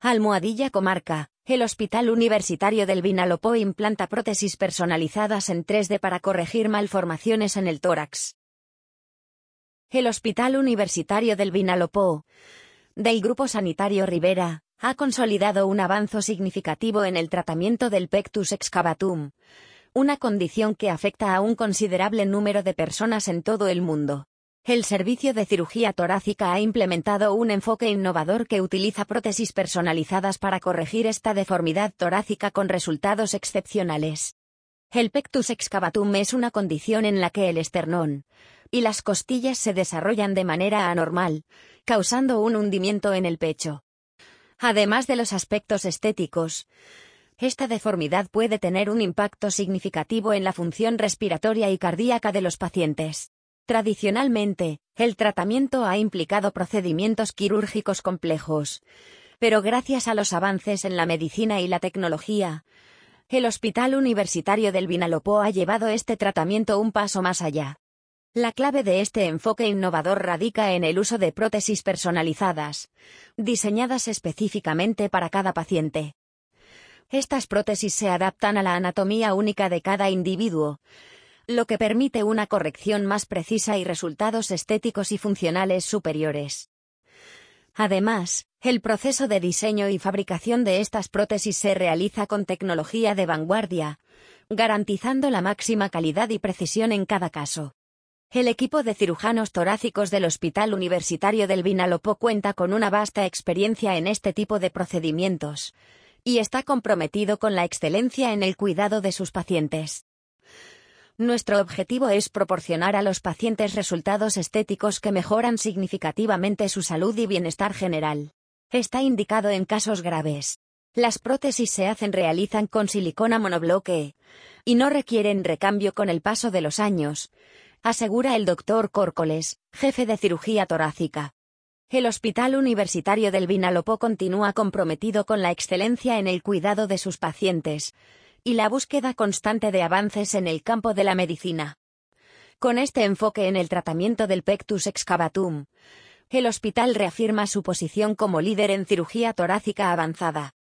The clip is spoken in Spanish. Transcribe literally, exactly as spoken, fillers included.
Almohadilla Comarca. El Hospital Universitario del Vinalopó implanta prótesis personalizadas en tres D para corregir malformaciones en el tórax. El Hospital Universitario del Vinalopó, del Grupo Sanitario Rivera, ha consolidado un avance significativo en el tratamiento del pectus excavatum, una condición que afecta a un considerable número de personas en todo el mundo. El Servicio de Cirugía Torácica ha implementado un enfoque innovador que utiliza prótesis personalizadas para corregir esta deformidad torácica con resultados excepcionales. El pectus excavatum es una condición en la que el esternón y las costillas se desarrollan de manera anormal, causando un hundimiento en el pecho. Además de los aspectos estéticos, esta deformidad puede tener un impacto significativo en la función respiratoria y cardíaca de los pacientes. Tradicionalmente, el tratamiento ha implicado procedimientos quirúrgicos complejos, pero gracias a los avances en la medicina y la tecnología, el Hospital Universitario del Vinalopó ha llevado este tratamiento un paso más allá. La clave de este enfoque innovador radica en el uso de prótesis personalizadas, diseñadas específicamente para cada paciente. Estas prótesis se adaptan a la anatomía única de cada individuo, lo que permite una corrección más precisa y resultados estéticos y funcionales superiores. Además, el proceso de diseño y fabricación de estas prótesis se realiza con tecnología de vanguardia, garantizando la máxima calidad y precisión en cada caso. El equipo de cirujanos torácicos del Hospital Universitario del Vinalopó cuenta con una vasta experiencia en este tipo de procedimientos, y está comprometido con la excelencia en el cuidado de sus pacientes. Nuestro objetivo es proporcionar a los pacientes resultados estéticos que mejoran significativamente su salud y bienestar general. Está indicado en casos graves. Las prótesis se hacen realizan con silicona monobloque y no requieren recambio con el paso de los años, asegura el doctor Córcoles, jefe de cirugía torácica. El Hospital Universitario del Vinalopó continúa comprometido con la excelencia en el cuidado de sus pacientes y la búsqueda constante de avances en el campo de la medicina. Con este enfoque en el tratamiento del pectus excavatum, el hospital reafirma su posición como líder en cirugía torácica avanzada.